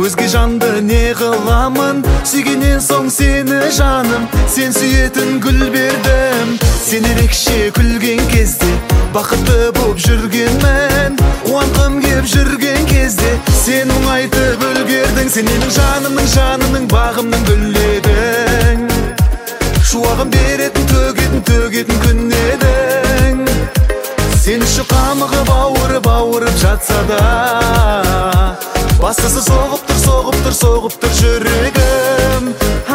Өзге жанды не қыламын, сүйгеннен соң сені жаным. Сен сүйетін гүл бердім, сен ерекше күлген кезде. Бақытты боп жүргенмін, қуанғым кеп жүрген кезде. Сен мұңайтып үлгердің, сен менің жанымның бағымның гүлі едің. Шуағын беретін, төгетін күн едің. Сен үшін қамығып ауырып жатса да, бастысы соғып тұр жүрегім.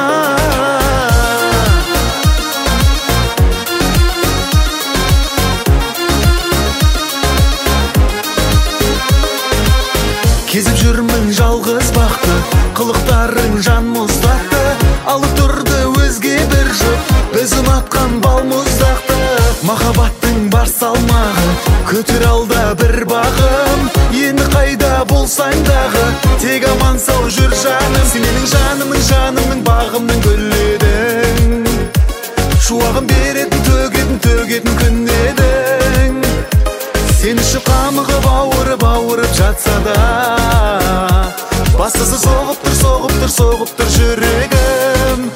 Кезіп жүрмін жалғыз бақты, қылықтарың жан мұздатты. Алып тұрды өзге бір жұп, біз ұнатқан бал мұздақты. Махаббаттың бар салмағы, көтер алда бір бағым. Енді қайда болсаң дағы, тек аман сау жүр жаным. Сен менің жанымның бағымның гүлі едің. Шуағын беретін, төгетін күн едің. Сен үшін қамығып ауырып жатса да, бастысы соғып тұр жүрегім.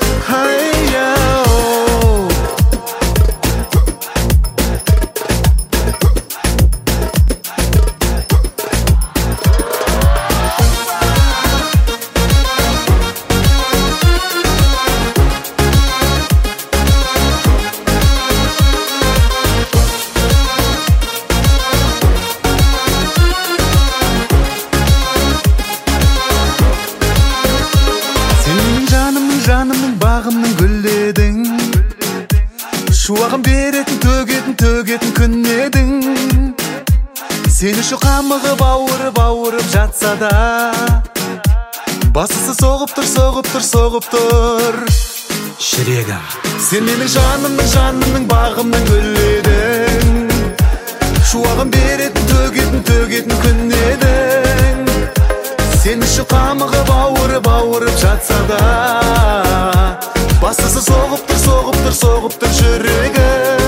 Жанымның бағымның гүлі едің. Шуағын беретін, төгетін күн едің. Сен үшін қамығып ауырып жатса да, бастысы соғып тұр жүрегім. Сен менің жанымның бағымның гүлі едің. Шуағын беретін, төгетін күн едің. Сен үшін қамығып ауырып жатса да, бастысы соғып тұр жүрегім.